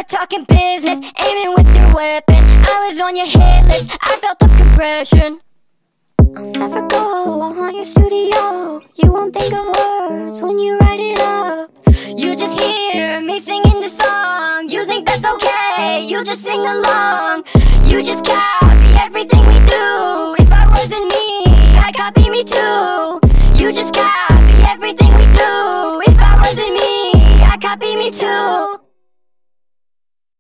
talking business, aiming with your weapon. I was on your hit list, I felt the compression. I'll never go, I'll haunt your studio. You won't think of words when you write it up. You just hear me singing the song. You think that's okay, you just sing along. You just copy everything we do. If I wasn't me, I'd copy me too. You just copy everything we do. If I wasn't me, I'd copy me too.